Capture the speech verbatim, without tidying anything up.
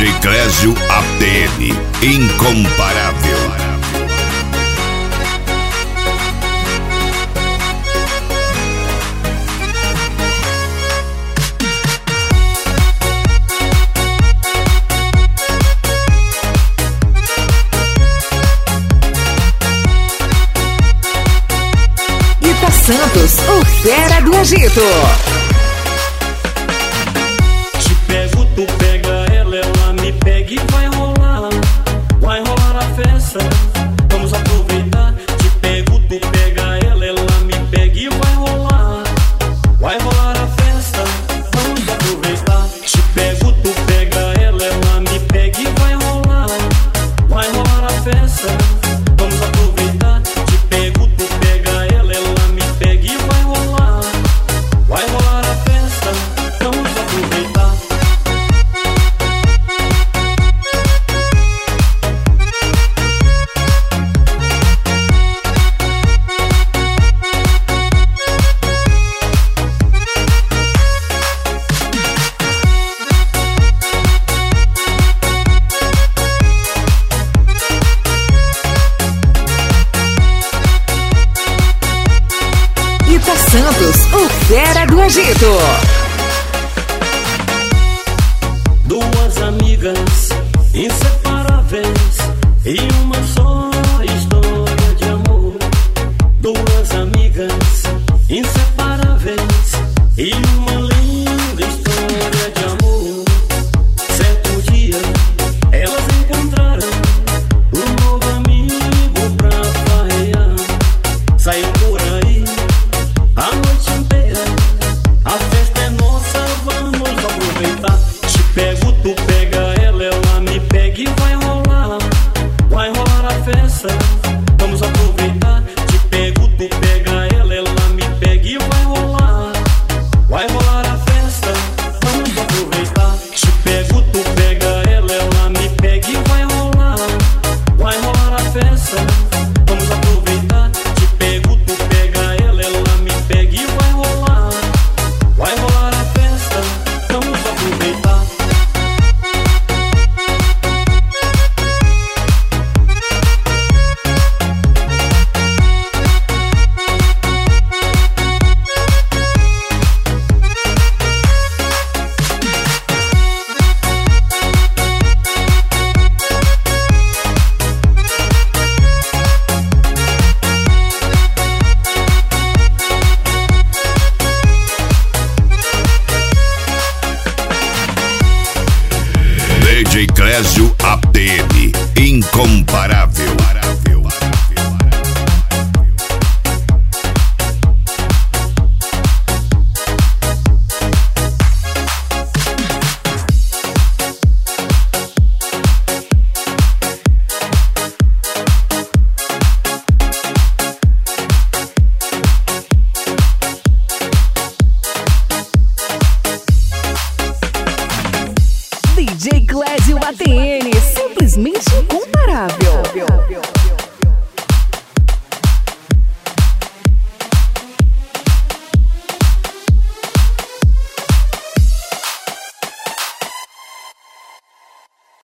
D J Clésio A T M, incomparável. Ita Santos, o fera do Egito. Te pego, tu pega ela, ela me pega e vai rolar. Vai rolar a festa, vamos aproveitar. Te pego, tu pega ela, ela me pega e vai rolar. Vai rolar a festa, vamos aproveitar. Te pego, tu pega ela, ela me pega e vai rolar. Vai rolar a festa, vamos aproveitar. Te pego, tu pega ela, ela me pega e vai rolar. Vai rolar a festa, vamos aproveitar. Ita Santos, o fera do Egito. Duas amigas inseparáveis e uma só história de amor. Duas amigas inseparáveis e uma linda história de amor. Certo dia elas encontraram um novo amigo pra farrear. Saiu por aí a noite inteira, a festa é nossa, vamos aproveitar. Te pego, tu pega ela, ela me pega e vai rolar. Vai rolar a festa, vamos aproveitar. Te pego, tu pega ela, ela me pega e vai rolar. Vai rolar a festa, vamos aproveitar. Te pego, tu pega ela, ela me pega e vai rolar. Vai rolar a festa, vamos aproveitar. Te pego, tu pega ela, ela me pega e vai rolar. Vai rolar a festa, vamos aproveitar. D J Clésio A T M, incomparável. D J Clésio A T M, simplesmente incomparável.